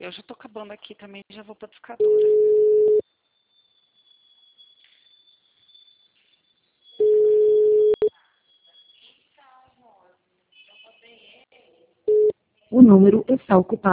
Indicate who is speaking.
Speaker 1: Eu já tô acabando aqui também, já vou pra discadora.
Speaker 2: O número está ocupado.